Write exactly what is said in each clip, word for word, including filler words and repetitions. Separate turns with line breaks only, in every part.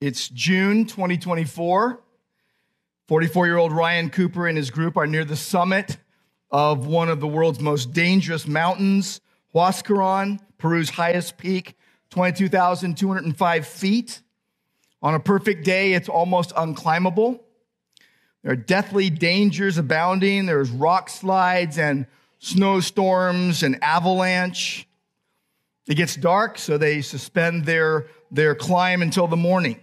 It's June twenty twenty-four. forty-four-year-old Ryan Cooper and his group are near the summit of one of the world's most dangerous mountains, Huascaran, Peru's highest peak, twenty-two thousand two hundred five feet. On a perfect day, it's almost unclimbable. There are deathly dangers abounding. There's rock slides and snowstorms and avalanche. It gets dark, so they suspend their, their climb until the morning.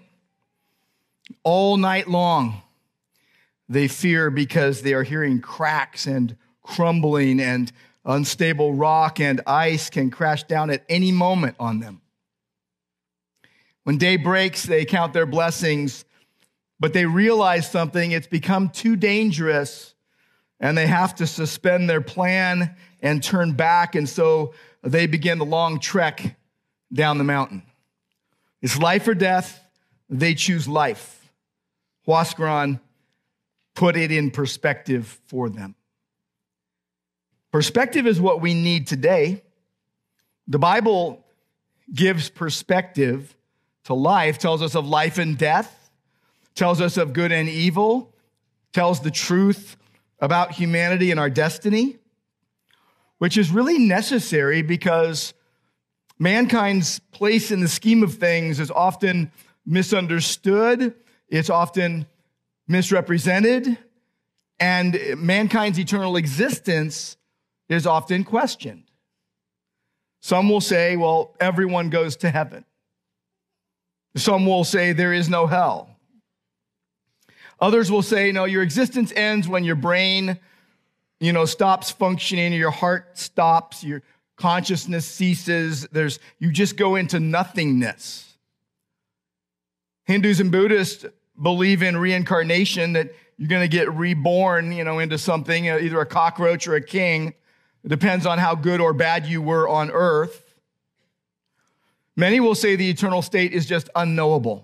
All night long, they fear because they are hearing cracks and crumbling, and unstable rock and ice can crash down at any moment on them. When day breaks, they count their blessings, but they realize something. It's become too dangerous, and they have to suspend their plan and turn back, and so they begin the long trek down the mountain. It's life or death. They choose life. Huascaran put it in perspective for them. Perspective is what we need today. The Bible gives perspective to life, tells us of life and death, tells us of good and evil, tells the truth about humanity and our destiny, which is really necessary because mankind's place in the scheme of things is often misunderstood, it's often misrepresented, and mankind's eternal existence is often questioned. Some will say, well, everyone goes to heaven. Some will say there is no hell. Others will say, no, your existence ends when your brain, you know, stops functioning, or your heart stops, your consciousness ceases. There's, you just go into nothingness. Hindus and Buddhists believe in reincarnation, that you're going to get reborn, you know, into something, either a cockroach or a king. It depends on how good or bad you were on earth. Many will say the eternal state is just unknowable.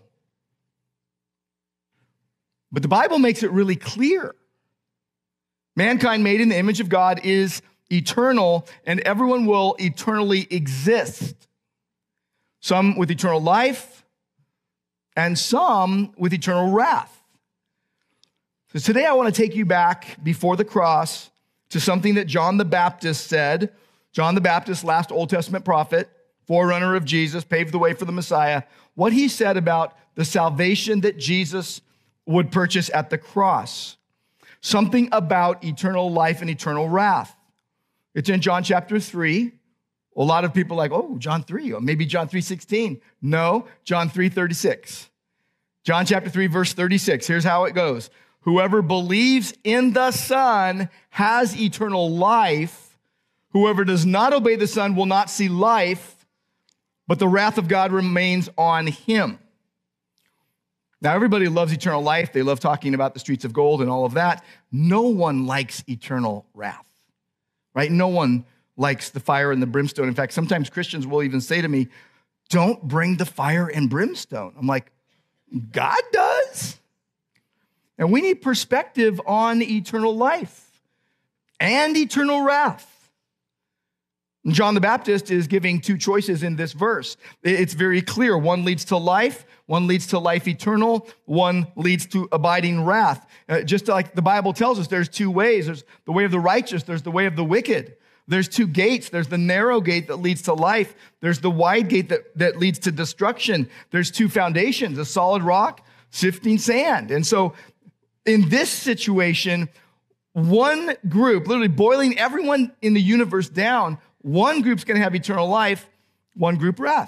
But the Bible makes it really clear. Mankind made in the image of God is eternal, and everyone will eternally exist. Some with eternal life, and some with eternal wrath. So today I want to take you back before the cross to something that John the Baptist said. John the Baptist, last Old Testament prophet, forerunner of Jesus, paved the way for the Messiah. What he said about the salvation that Jesus would purchase at the cross. Something about eternal life and eternal wrath. It's in John chapter three. A lot of people are like, oh, John three, or maybe John three sixteen. No, John three thirty-six. John chapter three, verse thirty-six. Here's how it goes. Whoever believes in the Son has eternal life. Whoever does not obey the Son will not see life, but the wrath of God remains on him. Now, everybody loves eternal life. They love talking about the streets of gold and all of that. No one likes eternal wrath, right? No one likes the fire and the brimstone. In fact, sometimes Christians will even say to me, don't bring the fire and brimstone. I'm like, God does? And we need perspective on eternal life and eternal wrath. And John the Baptist is giving two choices in this verse. It's very clear. One leads to life. One leads to life eternal. One leads to abiding wrath. Uh, just like the Bible tells us, there's two ways. There's the way of the righteous. There's the way of the wicked. There's two gates. There's the narrow gate that leads to life. There's the wide gate that, that leads to destruction. There's two foundations, a solid rock, sifting sand. And so in this situation, one group, literally boiling everyone in the universe down, one group's going to have eternal life, one group wrath.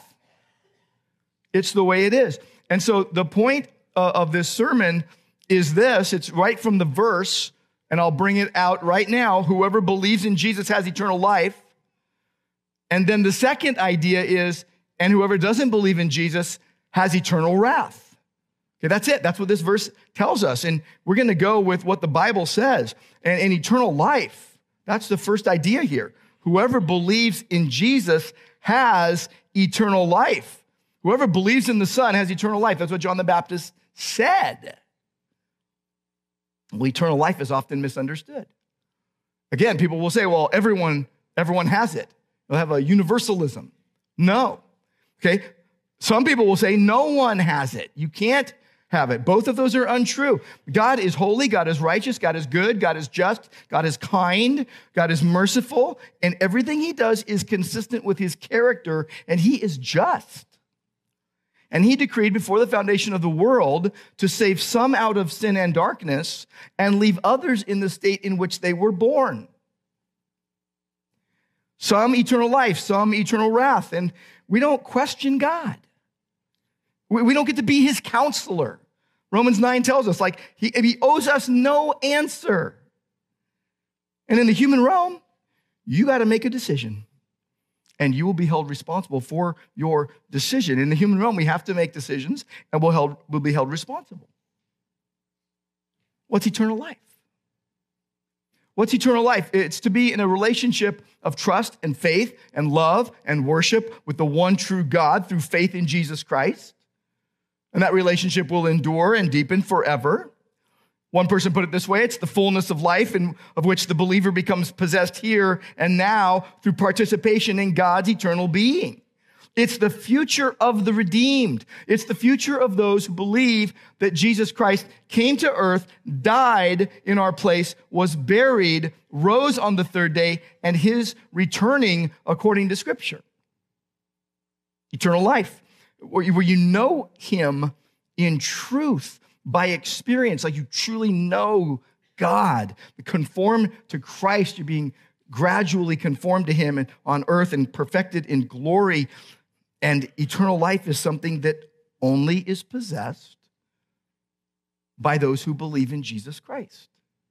It's the way it is. And so the point uh, of this sermon is this. It's right from the verse, and I'll bring it out right now. Whoever believes in Jesus has eternal life. And then the second idea is, and whoever doesn't believe in Jesus has eternal wrath. Okay, that's it. That's what this verse tells us. And we're going to go with what the Bible says. And, and eternal life, that's the first idea here. Whoever believes in Jesus has eternal life. Whoever believes in the Son has eternal life. That's what John the Baptist said. Well, eternal life is often misunderstood. Again, people will say, well, everyone, everyone has it. They'll have a universalism. No. Okay? Some people will say no one has it. You can't have it. Both of those are untrue. God is holy, God is righteous, God is good, God is just, God is kind, God is merciful, and everything he does is consistent with his character, and he is just. And he decreed before the foundation of the world to save some out of sin and darkness and leave others in the state in which they were born. Some eternal life, some eternal wrath, and we don't question God. We don't get to be his counselor. Romans nine tells us, like, he, he owes us no answer. And in the human realm, you got to make a decision, and you will be held responsible for your decision. In the human realm, we have to make decisions, and we'll, held, we'll be held responsible. What's eternal life? What's eternal life? It's to be in a relationship of trust and faith and love and worship with the one true God through faith in Jesus Christ. And that relationship will endure and deepen forever. One person put it this way: it's the fullness of life in, of which the believer becomes possessed here and now through participation in God's eternal being. It's the future of the redeemed. It's the future of those who believe that Jesus Christ came to earth, died in our place, was buried, rose on the third day, and his returning according to Scripture. Eternal life, where you know him in truth, by experience, like you truly know God. Conform to Christ, you're being gradually conformed to him on earth and perfected in glory. And eternal life is something that only is possessed by those who believe in Jesus Christ.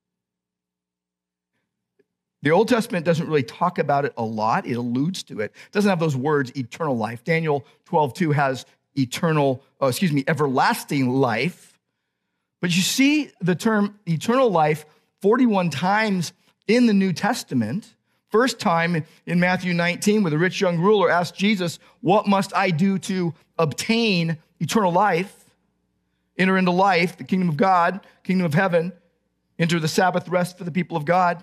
The Old Testament doesn't really talk about it a lot. It alludes to it. It doesn't have those words, eternal life. Daniel twelve two has eternal, oh, excuse me, everlasting life. But you see the term eternal life forty-one times in the New Testament. First time in Matthew nineteen, where the rich young ruler asked Jesus, "What must I do to obtain eternal life?" Enter into life, the kingdom of God, kingdom of heaven. Enter the Sabbath rest for the people of God.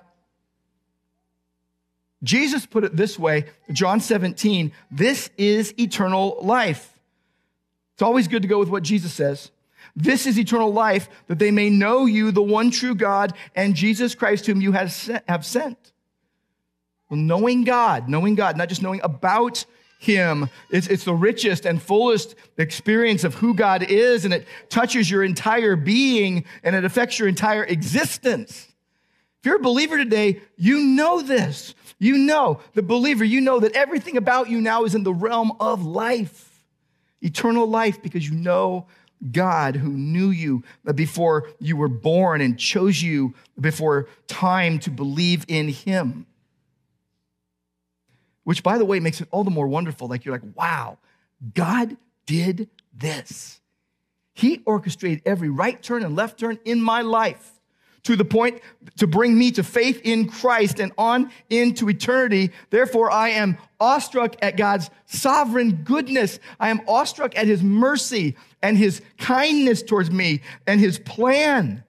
Jesus put it this way, John seventeen, this is eternal life. It's always good to go with what Jesus says. This is eternal life, that they may know you, the one true God, and Jesus Christ, whom you have sent. Well, knowing God, knowing God, not just knowing about him, it's, it's the richest and fullest experience of who God is, and it touches your entire being, and it affects your entire existence. If you're a believer today, you know this. You know, the believer, you know that everything about you now is in the realm of life, eternal life, because you know God who knew you before you were born and chose you before time to believe in him. Which, by the way, makes it all the more wonderful. Like, you're like, wow, God did this. He orchestrated every right turn and left turn in my life to the point to bring me to faith in Christ and on into eternity. Therefore, I am awestruck at God's sovereign goodness. I am awestruck at his mercy and his kindness towards me and his plan.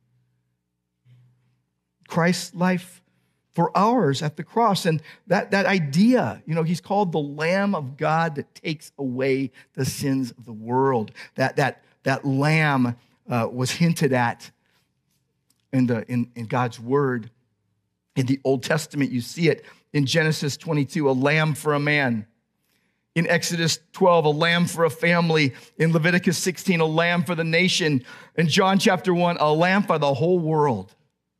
Christ's life for ours at the cross. And that, that idea, you know, he's called the Lamb of God that takes away the sins of the world. That, that, that lamb uh, was hinted at in, the, in, in God's word. In the Old Testament, you see it in Genesis twenty-two, a lamb for a man. In Exodus twelve, a lamb for a family. In Leviticus sixteen, a lamb for the nation. In John chapter one, a lamb for the whole world.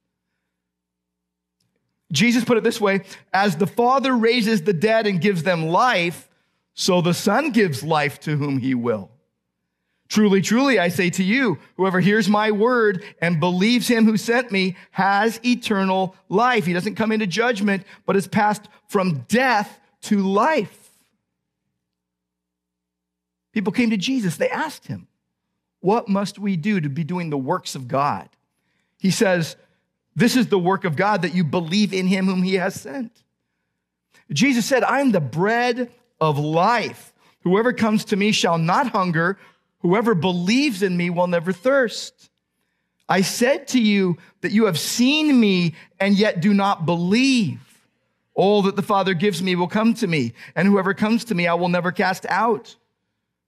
Jesus put it this way: as the Father raises the dead and gives them life, so the Son gives life to whom he will. Truly, truly, I say to you, whoever hears my word and believes him who sent me has eternal life. He doesn't come into judgment, but is passed from death to life. People came to Jesus. They asked him, what must we do to be doing the works of God? He says, this is the work of God, that you believe in him whom he has sent. Jesus said, I am the bread of life. Whoever comes to me shall not hunger. Whoever believes in me will never thirst. I said to you that you have seen me and yet do not believe. All that the Father gives me will come to me, and whoever comes to me I will never cast out.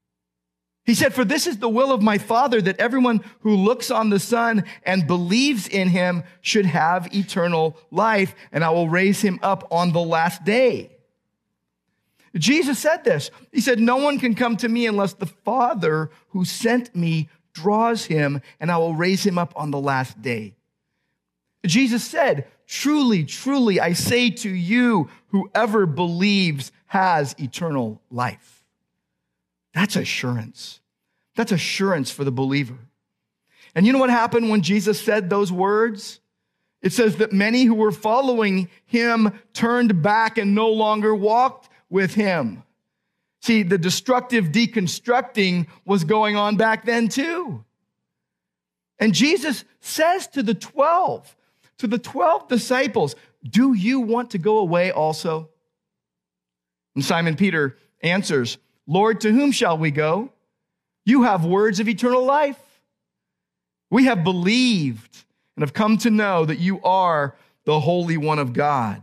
He said, for this is the will of my Father, that everyone who looks on the Son and believes in him should have eternal life, and I will raise him up on the last day. Jesus said this. He said, no one can come to me unless the Father who sent me draws him, and I will raise him up on the last day. Jesus said, truly, truly, I say to you, whoever believes has eternal life. That's assurance. That's assurance for the believer. And you know what happened when Jesus said those words? It says that many who were following him turned back and no longer walked with him. See, the destructive deconstructing was going on back then too. And Jesus says to the twelve, to the twelve disciples, do you want to go away also? And Simon Peter answers, Lord, to whom shall we go? You have words of eternal life. We have believed and have come to know that you are the Holy One of God.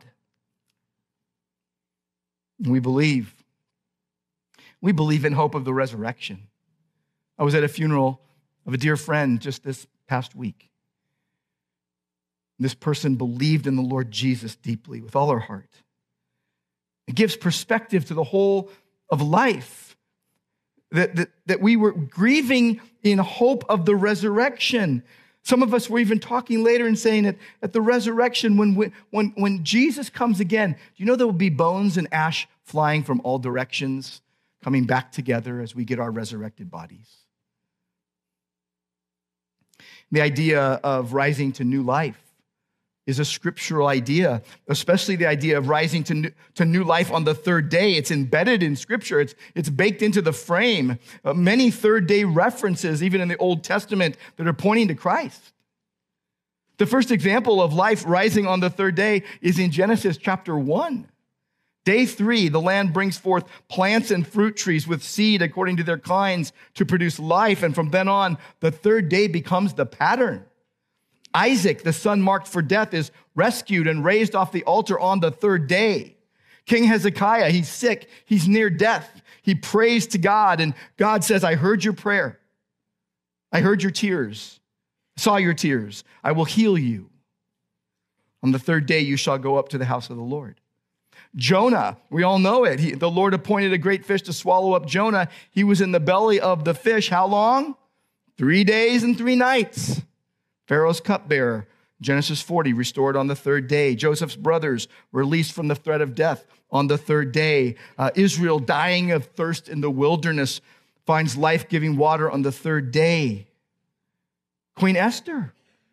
We believe. We believe in hope of the resurrection. I was at a funeral of a dear friend just this past week. This person believed in the Lord Jesus deeply with all her heart. It gives perspective to the whole of life, that, that, that we were grieving in hope of the resurrection. Some of us were even talking later and saying that at the resurrection, when, we, when, when Jesus comes again, do you know there will be bones and ash flying from all directions, coming back together as we get our resurrected bodies? The idea of rising to new life is a scriptural idea, especially the idea of rising to new, to new life on the third day. It's embedded in Scripture. It's, it's baked into the frame. Uh, many third-day references, even in the Old Testament, that are pointing to Christ. The first example of life rising on the third day is in Genesis chapter one. Day three, the land brings forth plants and fruit trees with seed according to their kinds to produce life. And from then on, the third day becomes the pattern. Isaac, the son marked for death, is rescued and raised off the altar on the third day. King Hezekiah, he's sick, he's near death. He prays to God, and God says, I heard your prayer. I heard your tears, saw your tears. I will heal you. On the third day, you shall go up to the house of the Lord. Jonah, we all know it. He, the Lord appointed a great fish to swallow up Jonah. He was in the belly of the fish. How long? Three days and three nights. Pharaoh's cupbearer, Genesis forty, restored on the third day. Joseph's brothers released from the threat of death on the third day. Uh, Israel, dying of thirst in the wilderness, finds life-giving water on the third day. Queen Esther,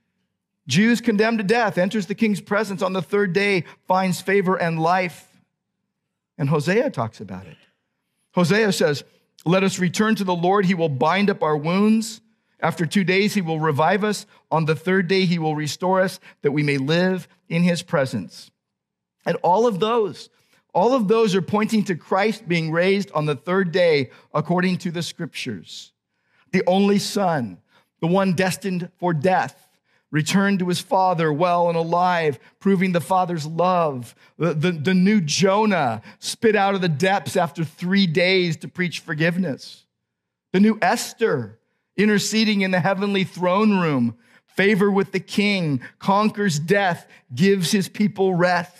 Jews condemned to death, enters the king's presence on the third day, finds favor and life. And Hosea talks about it. Hosea says, let us return to the Lord. He will bind up our wounds. After two days, he will revive us. On the third day, he will restore us that we may live in his presence. And all of those, all of those are pointing to Christ being raised on the third day according to the scriptures. The only son, the one destined for death, returned to his father well and alive, proving the father's love. The, the, the new Jonah spit out of the depths after three days to preach forgiveness. The new Esther, interceding in the heavenly throne room, favor with the king, conquers death, gives his people rest.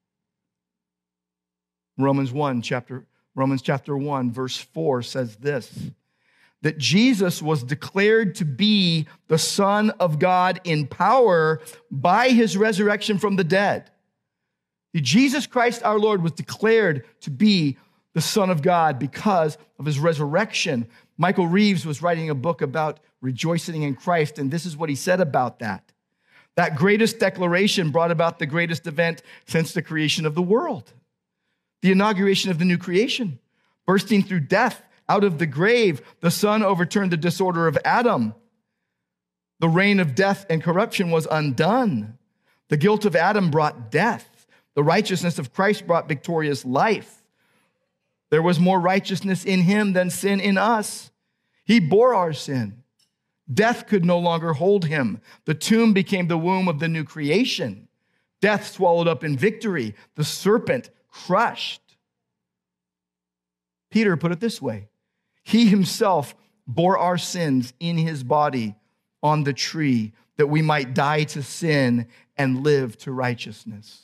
Romans one, chapter, Romans chapter one, verse four says this, that Jesus was declared to be the Son of God in power by his resurrection from the dead. Jesus Christ our Lord was declared to be the Son of God because of his resurrection. Michael Reeves was writing a book about rejoicing in Christ, and this is what he said about that. That greatest declaration brought about the greatest event since the creation of the world. The inauguration of the new creation. Bursting through death out of the grave, the Son overturned the disorder of Adam. The reign of death and corruption was undone. The guilt of Adam brought death. The righteousness of Christ brought victorious life. There was more righteousness in him than sin in us. He bore our sin. Death could no longer hold him. The tomb became the womb of the new creation. Death swallowed up in victory. The serpent crushed. Peter put it this way. He himself bore our sins in his body on the tree, that we might die to sin and live to righteousness.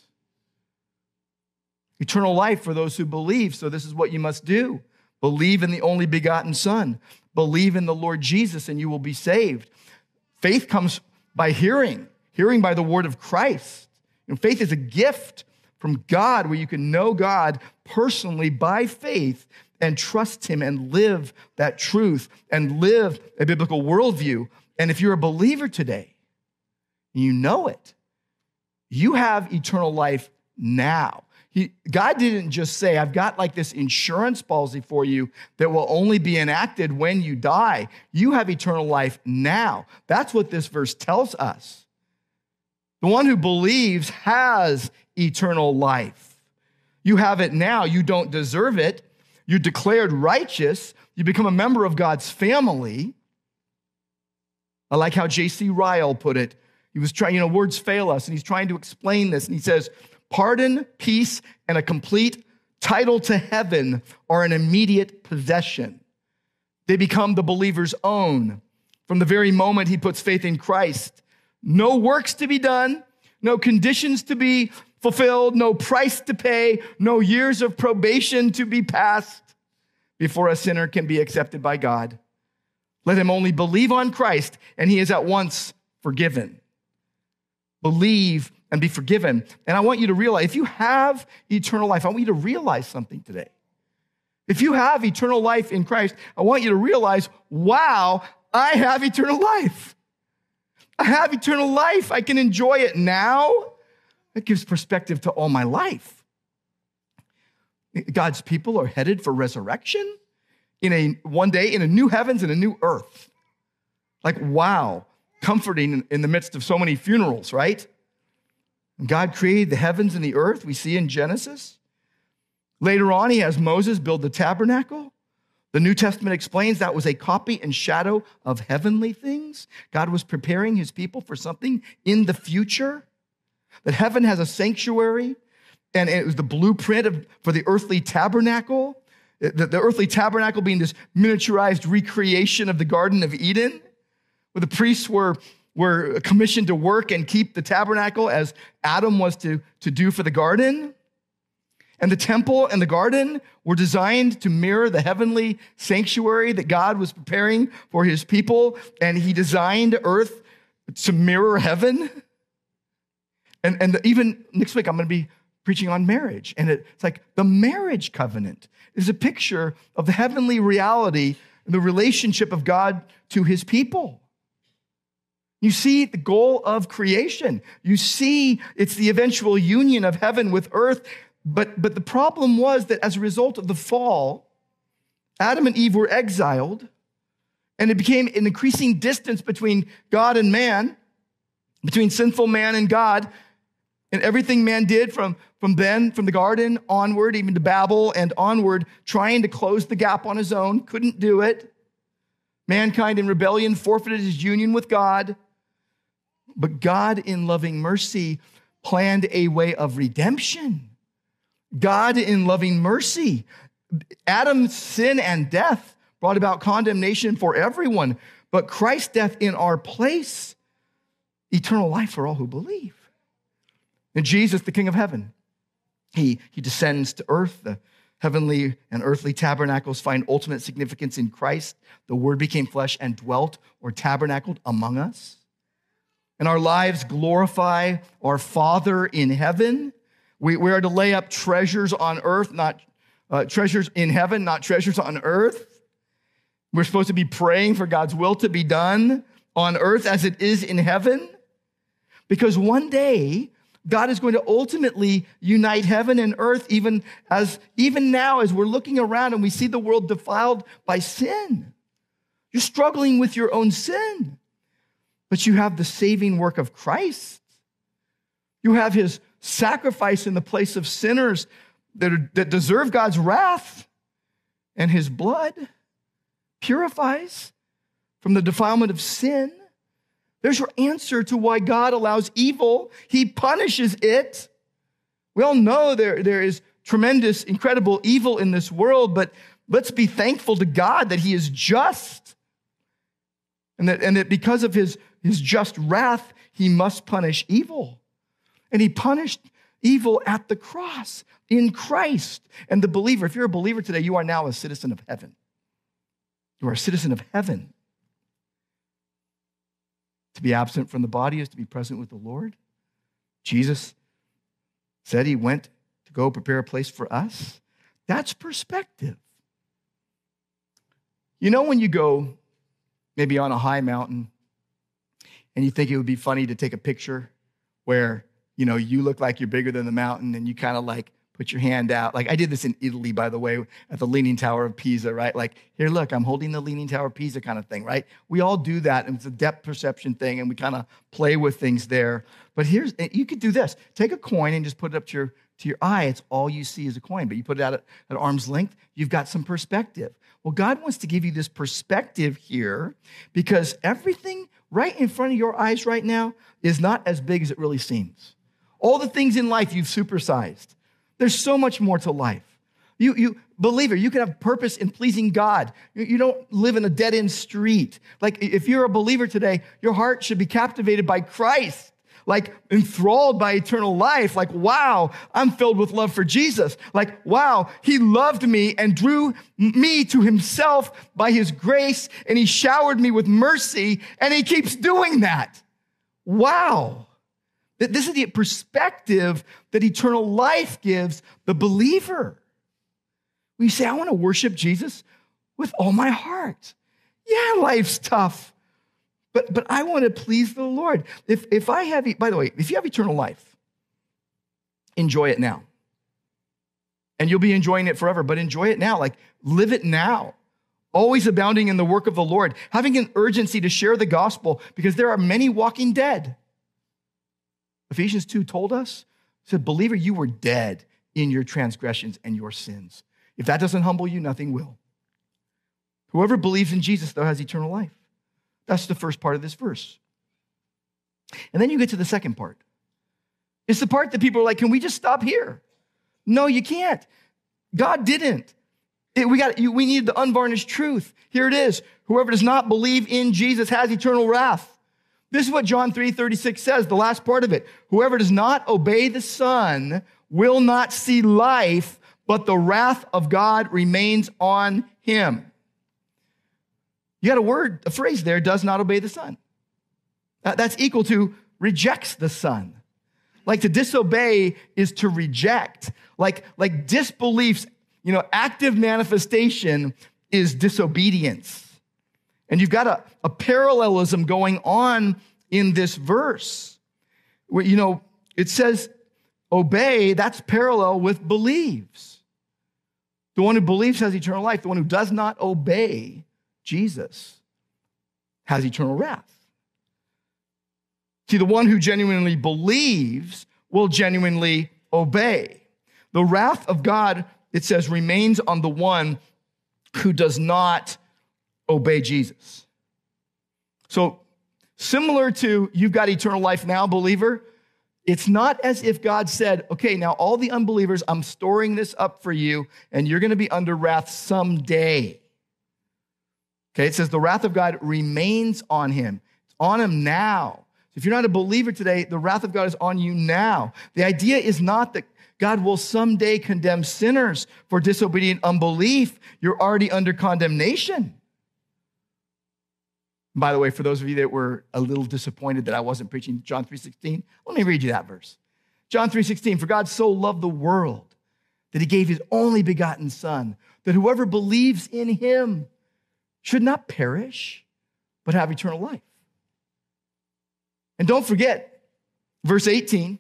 Eternal life for those who believe. So this is what you must do. Believe in the only begotten Son. Believe in the Lord Jesus and you will be saved. Faith comes by hearing, hearing by the word of Christ. You know, faith is a gift from God where you can know God personally by faith and trust him and live that truth and live a biblical worldview. And if you're a believer today, you know it, you have eternal life now. He, God didn't just say, I've got like this insurance policy for you that will only be enacted when you die. You have eternal life now. That's what this verse tells us. The one who believes has eternal life. You have it now. You don't deserve it. You're declared righteous. You become a member of God's family. I like how J C Ryle put it. He was trying, you know, words fail us, and he's trying to explain this. And he says, pardon, peace, and a complete title to heaven are an immediate possession. They become the believer's own from the very moment he puts faith in Christ. No works to be done, no conditions to be fulfilled, no price to pay, no years of probation to be passed before a sinner can be accepted by God. Let him only believe on Christ, and he is at once forgiven. Believe and be forgiven. And I want you to realize, if you have eternal life, I want you to realize something today. If you have eternal life in Christ, I want you to realize, wow, I have eternal life. I have eternal life. I can enjoy it now. It gives perspective to all my life. God's people are headed for resurrection in a one day in a new heavens and a new earth. Like, wow, comforting in the midst of so many funerals, right? God created the heavens and the earth, we see in Genesis. Later on, he has Moses build the tabernacle. The New Testament explains that was a copy and shadow of heavenly things. God was preparing his people for something in the future. That heaven has a sanctuary, and it was the blueprint of, for the earthly tabernacle. The, the earthly tabernacle being this miniaturized recreation of the Garden of Eden, where the priests were were commissioned to work and keep the tabernacle as Adam was to, to do for the garden. And the temple and the garden were designed to mirror the heavenly sanctuary that God was preparing for his people. And he designed earth to mirror heaven. And, and even next week, I'm going to be preaching on marriage. And it's like the marriage covenant is a picture of the heavenly reality and the relationship of God to his people. You see the goal of creation. You see it's the eventual union of heaven with earth. But, but the problem was that as a result of the fall, Adam and Eve were exiled, and it became an increasing distance between God and man, between sinful man and God. And everything man did from, from then, from the garden onward, even to Babel and onward, trying to close the gap on his own, couldn't do it. Mankind in rebellion forfeited his union with God. But God, in loving mercy, planned a way of redemption. God, in loving mercy, Adam's sin and death brought about condemnation for everyone, but Christ's death in our place, eternal life for all who believe. And Jesus, the King of heaven, he, he descends to earth. The heavenly and earthly tabernacles find ultimate significance in Christ. The Word became flesh and dwelt or tabernacled among us. And our lives glorify our Father in heaven. We, we are to lay up treasures on earth, not uh, treasures in heaven, not treasures on earth. We're supposed to be praying for God's will to be done on earth as it is in heaven. Because one day, God is going to ultimately unite heaven and earth, even as even now as we're looking around and we see the world defiled by sin. You're struggling with your own sin. But you have the saving work of Christ. You have his sacrifice in the place of sinners that, are, that deserve God's wrath. And his blood purifies from the defilement of sin. There's your answer to why God allows evil. He punishes it. We all know there, there is tremendous, incredible evil in this world, but let's be thankful to God that he is just And that, and that because of his, his just wrath, he must punish evil. And he punished evil at the cross in Christ. And the believer, if you're a believer today, you are now a citizen of heaven. You are a citizen of heaven. To be absent from the body is to be present with the Lord. Jesus said he went to go prepare a place for us. That's perspective. You know when you go maybe on a high mountain and you think it would be funny to take a picture where, you know, you look like you're bigger than the mountain and you kind of like put your hand out. Like I did this in Italy, by the way, at the Leaning Tower of Pisa, right? Like, here, look, I'm holding the Leaning Tower of Pisa kind of thing, right? We all do that, and it's a depth perception thing, and we kind of play with things there. But here's, you could do this. Take a coin and just put it up to your, to your eye. It's all you see is a coin, but you put it out at, at arm's length, you've got some perspective. Well, God wants to give you this perspective here because everything right in front of your eyes right now is not as big as it really seems. All the things in life you've supersized. There's so much more to life. You, you believer, you can have purpose in pleasing God. You, you don't live in a dead-end street. Like if you're a believer today, your heart should be captivated by Christ, like enthralled by eternal life. Like, wow, I'm filled with love for Jesus. Like, wow, he loved me and drew me to himself by his grace, and he showered me with mercy, and he keeps doing that. Wow. This is the perspective that eternal life gives the believer. We say, I want to worship Jesus with all my heart. Yeah, life's tough, but, but I want to please the Lord. If, if I have, by the way, if you have eternal life, enjoy it now. And you'll be enjoying it forever, but enjoy it now. Like, live it now. Always abounding in the work of the Lord, having an urgency to share the gospel because there are many walking dead. Ephesians two told us, said, believer, you were dead in your transgressions and your sins. If that doesn't humble you, nothing will. Whoever believes in Jesus, though, has eternal life. That's the first part of this verse. And then you get to the second part. It's the part that people are like, can we just stop here? No, you can't. God didn't. It, we got. We need the unvarnished truth. Here it is. Whoever does not believe in Jesus has eternal wrath. This is what John three thirty-six says, the last part of it. Whoever does not obey the Son will not see life, but the wrath of God remains on him. You got a word, a phrase there, does not obey the Son. That's equal to rejects the Son. Like to disobey is to reject. Like, like disbelief's, you know, active manifestation is disobedience. And you've got a, a parallelism going on in this verse. Where, you know, it says obey, that's parallel with believes. The one who believes has eternal life. The one who does not obey Jesus has eternal wrath. See, the one who genuinely believes will genuinely obey. The wrath of God, it says, remains on the one who does not obey Jesus. So similar to you've got eternal life now, believer, it's not as if God said, okay, now all the unbelievers, I'm storing this up for you, and you're going to be under wrath someday. Okay, it says the wrath of God remains on him. It's on him now. So if you're not a believer today, the wrath of God is on you now. The idea is not that God will someday condemn sinners for disobedient unbelief. You're already under condemnation. By the way, for those of you that were a little disappointed that I wasn't preaching John three sixteen, let me read you that verse. John three sixteen, for God so loved the world that he gave his only begotten Son, that whoever believes in him should not perish, but have eternal life. And don't forget, verse eighteen,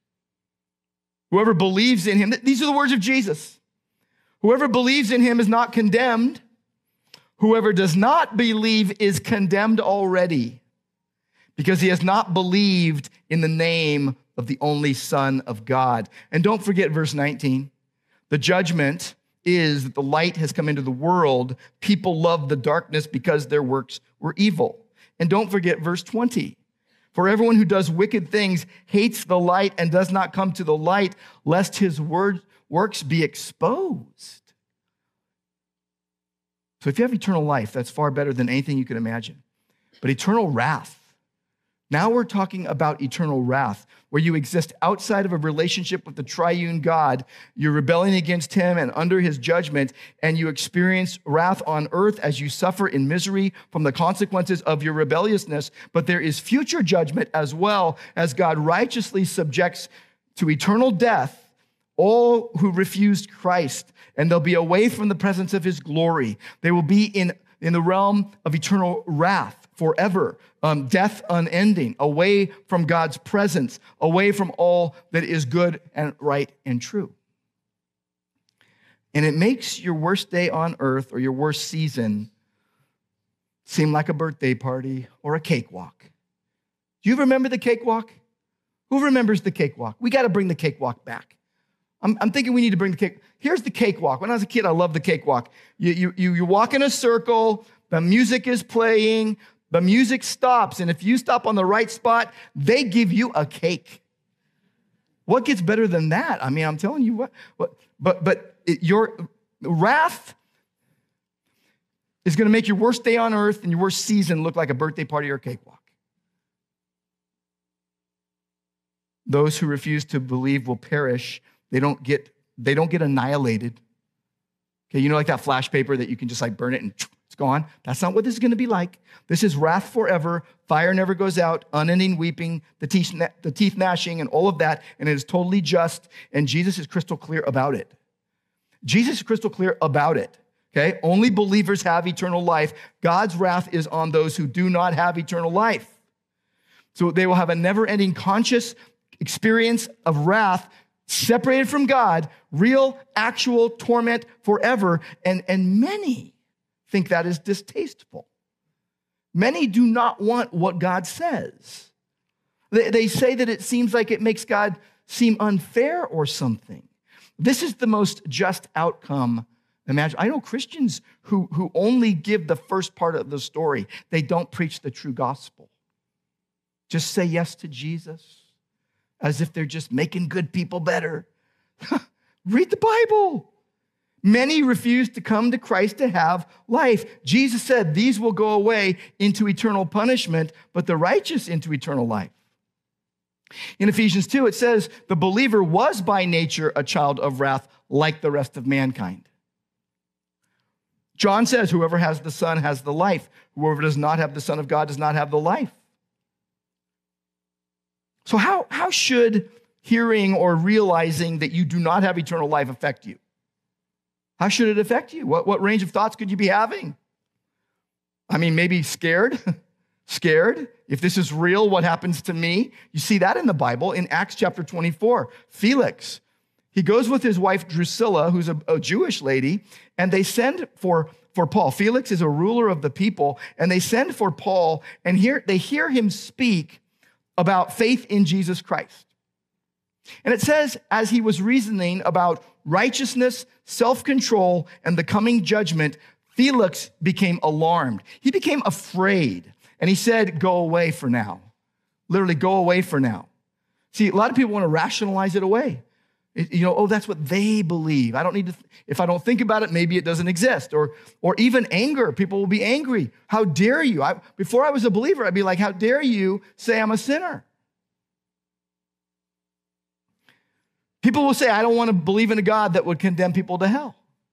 whoever believes in him, these are the words of Jesus. Whoever believes in him is not condemned. Whoever does not believe is condemned already because he has not believed in the name of the only Son of God. And don't forget verse nineteen. The judgment is that the light has come into the world. People love the darkness because their works were evil. And don't forget verse twenty. For everyone who does wicked things hates the light and does not come to the light, lest his word, works be exposed. So if you have eternal life, that's far better than anything you could imagine. But eternal wrath. Now we're talking about eternal wrath, where you exist outside of a relationship with the triune God. You're rebelling against him and under his judgment, and you experience wrath on earth as you suffer in misery from the consequences of your rebelliousness. But there is future judgment as well, as God righteously subjects to eternal death all who refused Christ, and they'll be away from the presence of his glory. They will be in, in the realm of eternal wrath forever, um, death unending, away from God's presence, away from all that is good and right and true. And it makes your worst day on earth or your worst season seem like a birthday party or a cakewalk. Do you remember the cakewalk? Who remembers the cakewalk? We got to bring the cakewalk back. I'm, I'm thinking we need to bring the cake. Here's the cakewalk. When I was a kid, I loved the cakewalk. You, you, you, you walk in a circle, the music is playing, the music stops, and if you stop on the right spot, they give you a cake. What gets better than that? I mean, I'm telling you what, what but but it, your wrath is going to make your worst day on earth and your worst season look like a birthday party or a cakewalk. Those who refuse to believe will perish. They don't get, they don't get annihilated. Okay, you know, like that flash paper that you can just like burn it and it's gone. That's not what this is going to be like. This is wrath forever. Fire never goes out, unending weeping, the teeth, the teeth gnashing, and all of that. And it is totally just. And Jesus is crystal clear about it. Jesus is crystal clear about it. Okay, only believers have eternal life. God's wrath is on those who do not have eternal life. So they will have a never-ending conscious experience of wrath, separated from God, real, actual torment forever. And, and many think that is distasteful. Many do not want what God says. They, they say that it seems like it makes God seem unfair or something. This is the most just outcome. Imagine, I know Christians who, who only give the first part of the story. They don't preach the true gospel. Just say yes to Jesus as if they're just making good people better. Read the Bible. Many refuse to come to Christ to have life. Jesus said these will go away into eternal punishment, but the righteous into eternal life. In Ephesians two, it says the believer was by nature a child of wrath like the rest of mankind. John says whoever has the Son has the life. Whoever does not have the Son of God does not have the life. So how, how should hearing or realizing that you do not have eternal life affect you? How should it affect you? What, what range of thoughts could you be having? I mean, maybe scared, scared. If this is real, what happens to me? You see that in the Bible in Acts chapter twenty-four. Felix, he goes with his wife Drusilla, who's a, a Jewish lady, and they send for, for Paul. Felix is a ruler of the people, and they send for Paul, and here they hear him speak about faith in Jesus Christ. And it says, as he was reasoning about righteousness, self-control, and the coming judgment, Felix became alarmed. He became afraid. And he said, go away for now. Literally, go away for now. See, a lot of people want to rationalize it away. It, you know, oh, that's what they believe. I don't need to, th- if I don't think about it, maybe it doesn't exist. Or, or even anger. People will be angry. How dare you? I, before I was a believer, I'd be like, how dare you say I'm a sinner? People will say, I don't want to believe in a God that would condemn people to hell.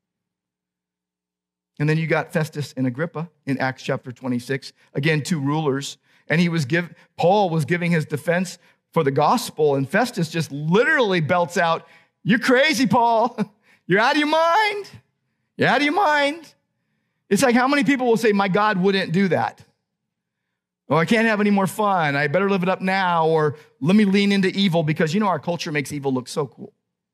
And then you got Festus and Agrippa in Acts chapter twenty-six. Again, two rulers. And he was give, Paul was giving his defense for the gospel. And Festus just literally belts out, you're crazy, Paul. You're out of your mind. You're out of your mind. It's like how many people will say, my God wouldn't do that? Oh, I can't have any more fun. I better live it up now. Or let me lean into evil because, you know, our culture makes evil look so cool.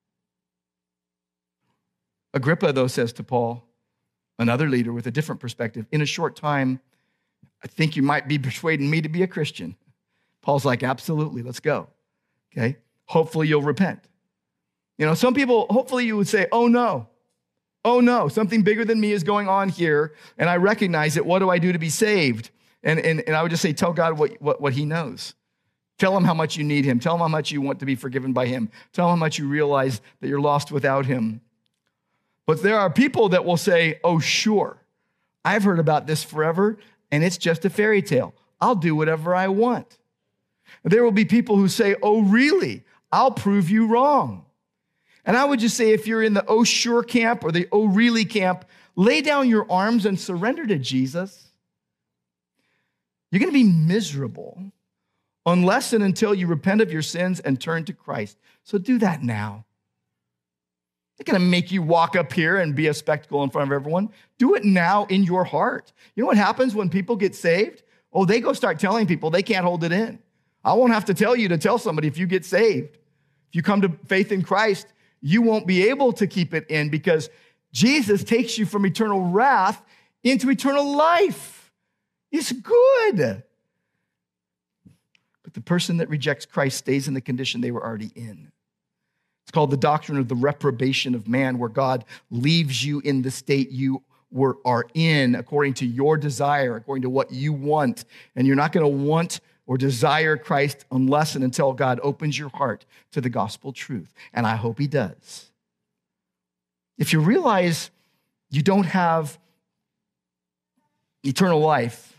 Agrippa, though, says to Paul, another leader with a different perspective, in a short time, I think you might be persuading me to be a Christian. Paul's like, absolutely, let's go. Okay? Hopefully you'll repent. You know, some people, hopefully you would say, oh no, oh no, something bigger than me is going on here, and I recognize it. What do I do to be saved? And, and, and I would just say, tell God what, what, what he knows. Tell him how much you need him. Tell him how much you want to be forgiven by him. Tell him how much you realize that you're lost without him. But there are people that will say, oh, sure, I've heard about this forever, and it's just a fairy tale. I'll do whatever I want. There will be people who say, oh, really? I'll prove you wrong. And I would just say, if you're in the oh, sure camp or the oh, really camp, lay down your arms and surrender to Jesus. You're going to be miserable unless and until you repent of your sins and turn to Christ. So do that now. It's not going to make you walk up here and be a spectacle in front of everyone. Do it now in your heart. You know what happens when people get saved? Oh, they go start telling people. They can't hold it in. I won't have to tell you to tell somebody if you get saved. If you come to faith in Christ, you won't be able to keep it in because Jesus takes you from eternal wrath into eternal life. It's good. But the person that rejects Christ stays in the condition they were already in. It's called the doctrine of the reprobation of man, where God leaves you in the state you were, are in according to your desire, according to what you want. And you're not going to want or desire Christ unless and until God opens your heart to the gospel truth. And I hope he does. If you realize you don't have eternal life,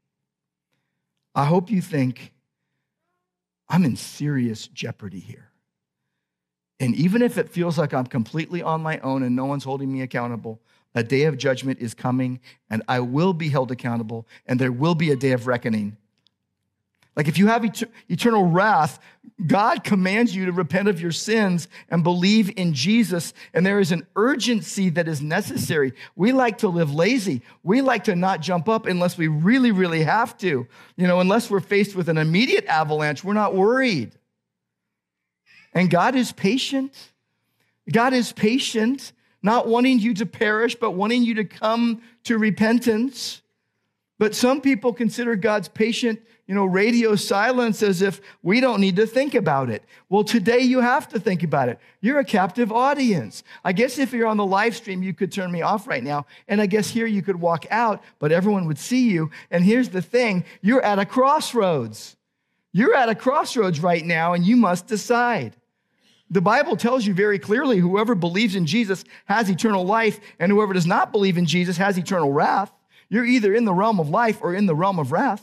I hope you think, I'm in serious jeopardy here. And even if it feels like I'm completely on my own and no one's holding me accountable, a day of judgment is coming and I will be held accountable and there will be a day of reckoning. Like if you have et- eternal wrath, God commands you to repent of your sins and believe in Jesus. And there is an urgency that is necessary. We like to live lazy. We like to not jump up unless we really, really have to. You know, unless we're faced with an immediate avalanche, we're not worried. And God is patient. God is patient, not wanting you to perish, but wanting you to come to repentance. But some people consider God's patient, you know, radio silence as if we don't need to think about it. Well, today you have to think about it. You're a captive audience. I guess if you're on the live stream, you could turn me off right now. And I guess here you could walk out, but everyone would see you. And here's the thing, you're at a crossroads. You're at a crossroads right now, and you must decide. The Bible tells you very clearly, whoever believes in Jesus has eternal life, and whoever does not believe in Jesus has eternal wrath. You're either in the realm of life or in the realm of wrath.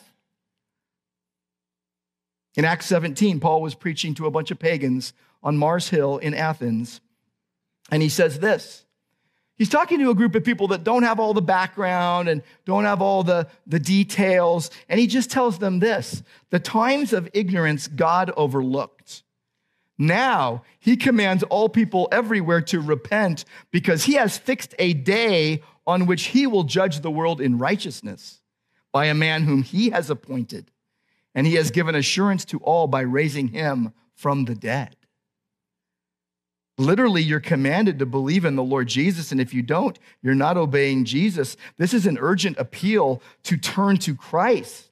In Acts seventeen, Paul was preaching to a bunch of pagans on Mars Hill in Athens, and he says this. He's talking to a group of people that don't have all the background and don't have all the, the details, and he just tells them this: the times of ignorance God overlooked. Now he commands all people everywhere to repent because he has fixed a day on which he will judge the world in righteousness by a man whom he has appointed. And he has given assurance to all by raising him from the dead. Literally, you're commanded to believe in the Lord Jesus. And if you don't, you're not obeying Jesus. This is an urgent appeal to turn to Christ.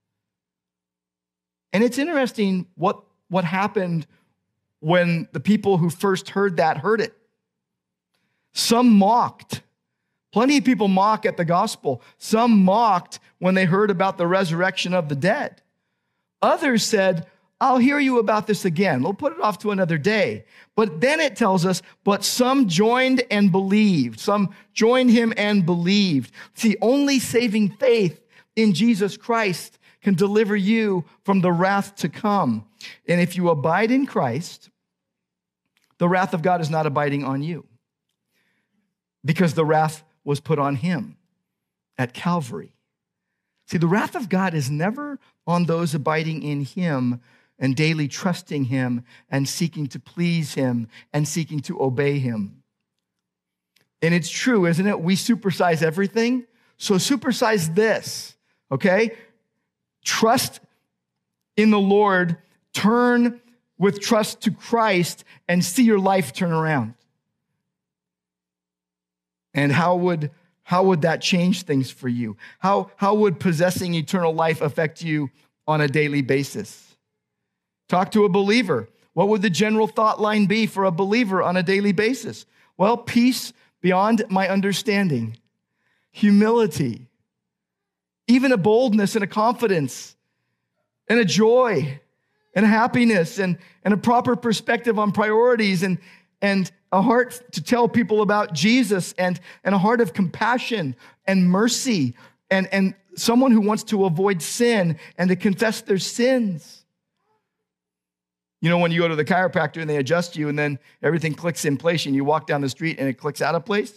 And it's interesting what, what happened when the people who first heard that heard it. Some mocked. Plenty of people mock at the gospel. Some mocked when they heard about the resurrection of the dead. Others said, I'll hear you about this again. We'll put it off to another day. But then it tells us, but some joined and believed. Some joined him and believed. See, only saving faith in Jesus Christ can deliver you from the wrath to come. And if you abide in Christ, the wrath of God is not abiding on you, because the wrath was put on him at Calvary. See, the wrath of God is never on those abiding in him and daily trusting him and seeking to please him and seeking to obey him. And it's true, isn't it? We supersize everything. So supersize this, okay? Trust in the Lord, turn with trust to Christ, and see your life turn around. And how would, how would that change things for you? How, how would possessing eternal life affect you on a daily basis? Talk to a believer. What would the general thought line be for a believer on a daily basis? Well, peace beyond my understanding, humility, even a boldness and a confidence and a joy and a happiness and, and a proper perspective on priorities and, and a heart to tell people about Jesus and, and a heart of compassion and mercy and, and someone who wants to avoid sin and to confess their sins. You know, when you go to the chiropractor and they adjust you and then everything clicks in place and you walk down the street and it clicks out of place?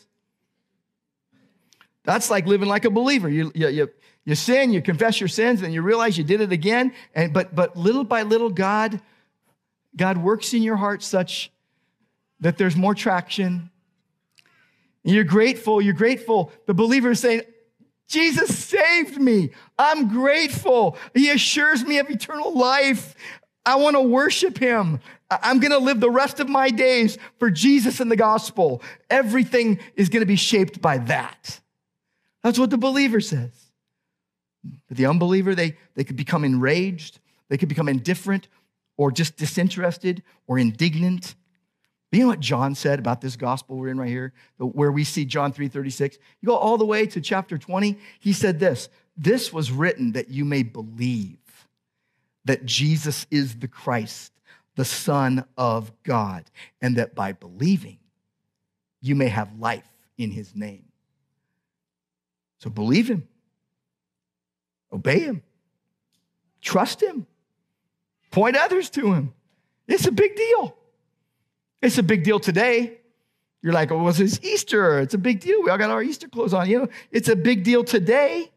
That's like living like a believer. You, you, you, you sin, you confess your sins, and you realize you did it again. And but but little by little, God, God works in your heart such that there's more traction. And you're grateful, you're grateful. The believer is saying, Jesus saved me. I'm grateful. He assures me of eternal life. I want to worship him. I'm going to live the rest of my days for Jesus and the gospel. Everything is going to be shaped by that. That's what the believer says. But the unbeliever, they, they could become enraged. They could become indifferent or just disinterested or indignant. But you know what John said about this gospel we're in right here, where we see John three thirty-six? You go all the way to chapter twenty. He said this, this was written that you may believe that Jesus is the Christ, the Son of God, and that by believing, you may have life in his name. So believe him, obey him, trust him, point others to him. It's a big deal. It's a big deal today. You're like, oh, well, it's Easter. It's a big deal. We all got our Easter clothes on. You know, it's a big deal today.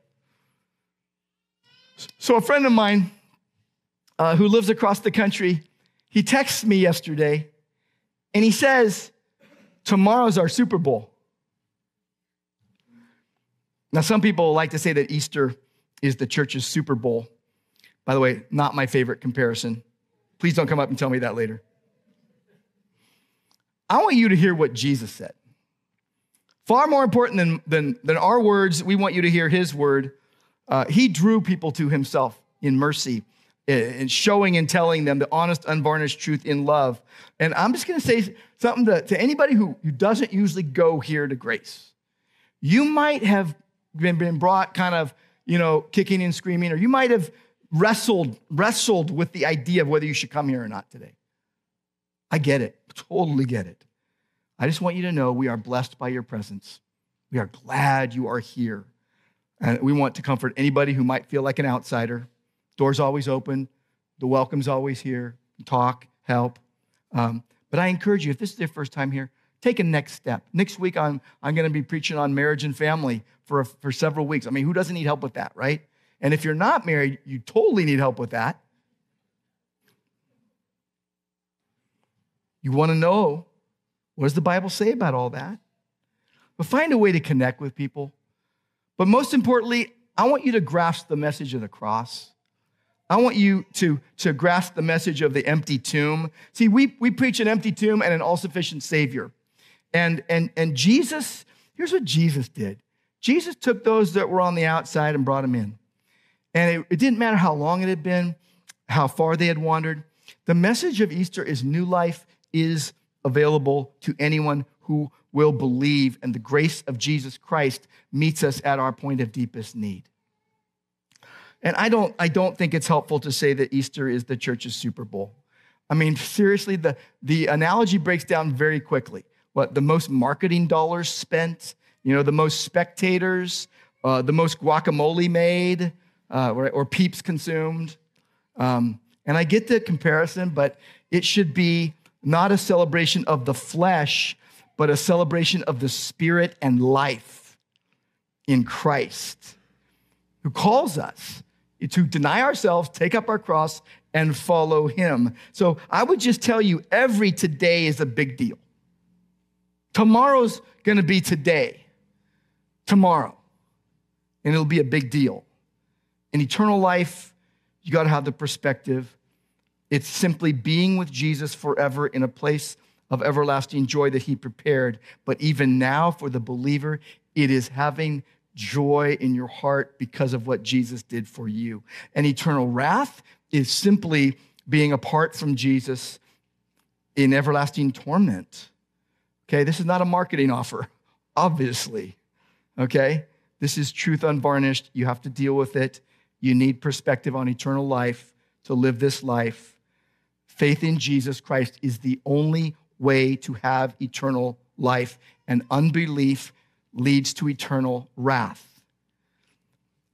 So a friend of mine uh, who lives across the country, he texts me yesterday, and he says, tomorrow's our Super Bowl. Now, some people like to say that Easter is the church's Super Bowl. By the way, not my favorite comparison. Please don't come up and tell me that later. I want you to hear what Jesus said. Far more important than, than, than our words, we want you to hear his word. Uh, he drew people to himself in mercy and showing and telling them the honest, unvarnished truth in love. And I'm just going to say something to, to anybody who, who doesn't usually go here to Grace. You might have been, been brought kind of, you know, kicking and screaming, or you might have wrestled, wrestled with the idea of whether you should come here or not today. I get it. Totally get it. I just want you to know we are blessed by your presence. We are glad you are here. And we want to comfort anybody who might feel like an outsider. Door's always open. The welcome's always here. Talk, help. Um, but I encourage you, if this is your first time here, take a next step. Next week, I'm, I'm going to be preaching on marriage and family for, a, for several weeks. I mean, who doesn't need help with that, right? And if you're not married, you totally need help with that. You want to know, what does the Bible say about all that? But find a way to connect with people. But most importantly, I want you to grasp the message of the cross. I want you to, to grasp the message of the empty tomb. See, we, we preach an empty tomb and an all-sufficient Savior. And, and, and Jesus, here's what Jesus did. Jesus took those that were on the outside and brought them in. And it, it didn't matter how long it had been, how far they had wandered. The message of Easter is new life is available to anyone who will believe, and the grace of Jesus Christ meets us at our point of deepest need. And I don't, I don't think it's helpful to say that Easter is the church's Super Bowl. I mean, seriously, the, the analogy breaks down very quickly. What, the most marketing dollars spent, you know, the most spectators, uh, the most guacamole made, uh, or, or Peeps consumed. Um, and I get the comparison, but it should be not a celebration of the flesh, but a celebration of the spirit and life in Christ, who calls us to deny ourselves, take up our cross, and follow him. So I would just tell you, every today is a big deal. Tomorrow's going to be today, tomorrow, and it'll be a big deal. In eternal life, you got to have the perspective. It's simply being with Jesus forever in a place of everlasting joy that he prepared. But even now, for the believer, it is having joy in your heart because of what Jesus did for you. And eternal wrath is simply being apart from Jesus in everlasting torment. Okay, this is not a marketing offer, obviously. Okay, this is truth unvarnished. You have to deal with it. You need perspective on eternal life to live this life. Faith in Jesus Christ is the only way to have eternal life, and unbelief leads to eternal wrath.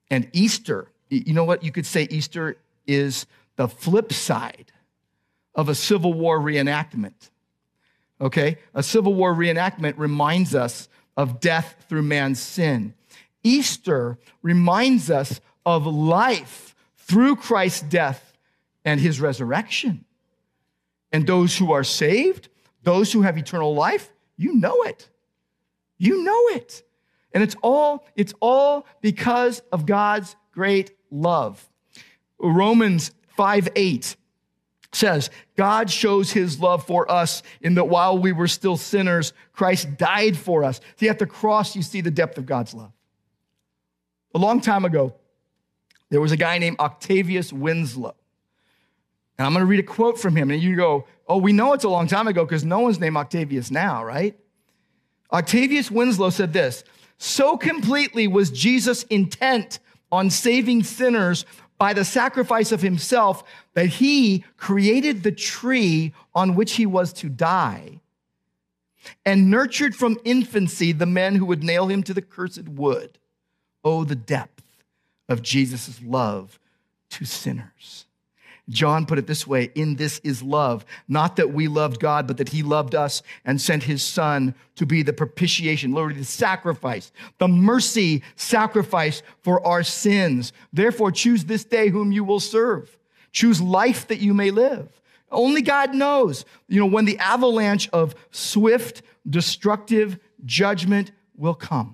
And Easter, you know what? You could say Easter is the flip side of a Civil War reenactment. Okay? A Civil War reenactment reminds us of death through man's sin. Easter reminds us of life through Christ's death and his resurrection. And those who are saved, those who have eternal life, you know it. You know it. And it's all, it's all because of God's great love. Romans five eight says, God shows his love for us in that while we were still sinners, Christ died for us. See, at the cross, you see the depth of God's love. A long time ago, there was a guy named Octavius Winslow. And I'm going to read a quote from him. And you go, oh, we know it's a long time ago because no one's named Octavius now, right? Octavius Winslow said this, so completely was Jesus intent on saving sinners by the sacrifice of himself that he created the tree on which he was to die and nurtured from infancy the men who would nail him to the cursed wood. Oh, the depth of Jesus' love to sinners. John put it this way, in this is love, not that we loved God, but that he loved us and sent his son to be the propitiation, literally the sacrifice, the mercy sacrifice for our sins. Therefore, choose this day whom you will serve. Choose life that you may live. Only God knows, you know, when the avalanche of swift, destructive judgment will come.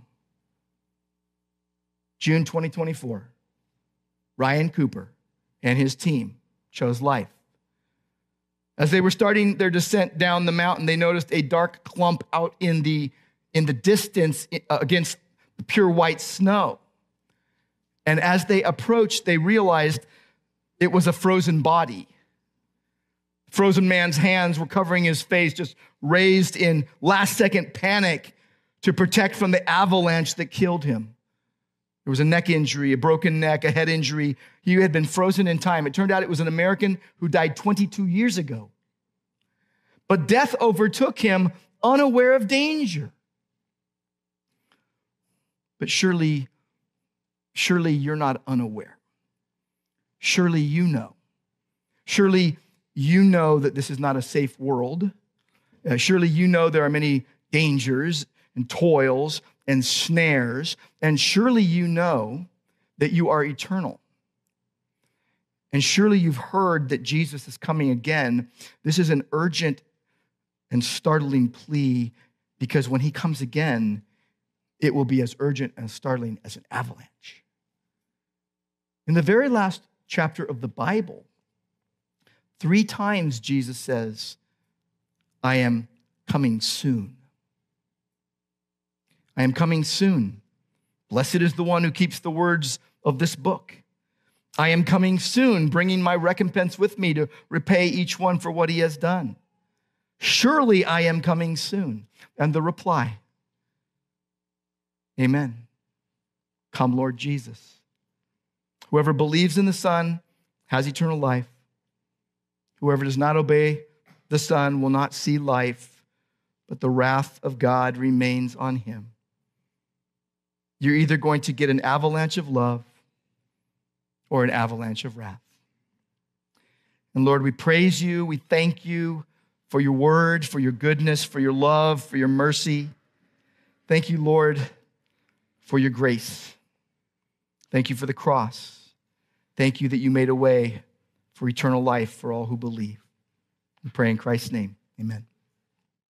June twenty twenty-four, Ryan Cooper and his team chose life. As they were starting their descent down the mountain, they noticed a dark clump out in the, in the distance against the pure white snow. And as they approached, they realized it was a frozen body. Frozen man's hands were covering his face, just raised in last-second panic to protect from the avalanche that killed him. There was a neck injury, a broken neck, a head injury. He had been frozen in time. It turned out it was an American who died twenty-two years ago. But death overtook him unaware of danger. But surely, surely you're not unaware. Surely you know. Surely you know that this is not a safe world. Uh, surely you know there are many dangers and toils and snares, and surely you know that you are eternal. And surely you've heard that Jesus is coming again. This is an urgent and startling plea because when he comes again, it will be as urgent and startling as an avalanche. In the very last chapter of the Bible, three times Jesus says, I am coming soon. I am coming soon. Blessed is the one who keeps the words of this book. I am coming soon, bringing my recompense with me to repay each one for what he has done. Surely I am coming soon. And the reply, amen. Come, Lord Jesus. Whoever believes in the Son has eternal life. Whoever does not obey the Son will not see life, but the wrath of God remains on him. You're either going to get an avalanche of love or an avalanche of wrath. And Lord, we praise you. We thank you for your word, for your goodness, for your love, for your mercy. Thank you, Lord, for your grace. Thank you for the cross. Thank you that you made a way for eternal life for all who believe. We pray in Christ's name. Amen.